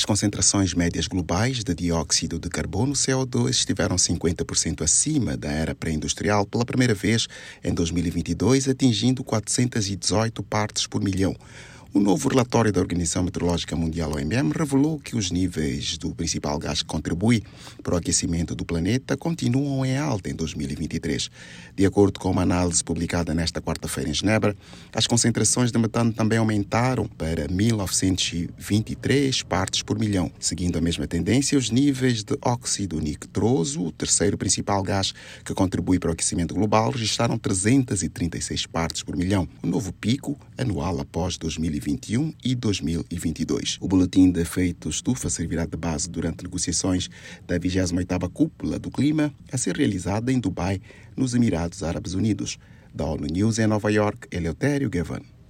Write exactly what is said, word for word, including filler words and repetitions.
As concentrações médias globais de dióxido de carbono, C O dois, estiveram cinquenta por cento acima da era pré-industrial pela primeira vez em dois mil e vinte e dois, atingindo quatrocentas e dezoito partes por milhão. O novo relatório da Organização Meteorológica Mundial, O M M, revelou que os níveis do principal gás que contribui para o aquecimento do planeta continuam em alta em dois mil e vinte e três. De acordo com uma análise publicada nesta quarta-feira em Genebra, as concentrações de metano também aumentaram para mil novecentos e vinte e três partes por milhão. Seguindo a mesma tendência, os níveis de óxido nitroso, o terceiro principal gás que contribui para o aquecimento global, registraram trezentas e trinta e seis partes por milhão, um novo pico anual após dois mil e vinte e um e dois mil e vinte e dois. O boletim de efeito estufa servirá de base durante negociações da vigésima oitava Cúpula do Clima a ser realizada em Dubai, nos Emirados Árabes Unidos. Da ONU News em Nova York, Eleutério Gavan.